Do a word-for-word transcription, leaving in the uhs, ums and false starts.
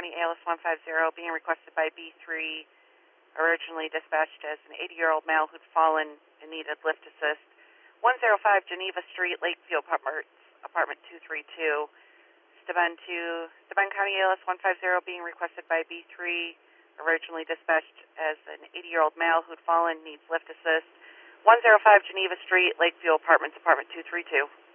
County A L S one five zero being requested by B three, originally dispatched as an eighty-year-old male who'd fallen and needed lift assist. one oh five Geneva Street, Lakeview Apartments, apartment two three two. Steuben to Steuben County A L S one five zero being requested by B three, originally dispatched as an eighty-year-old male who'd fallen, needs lift assist. one oh five Geneva Street, Lakeview Apartments, apartment two three two.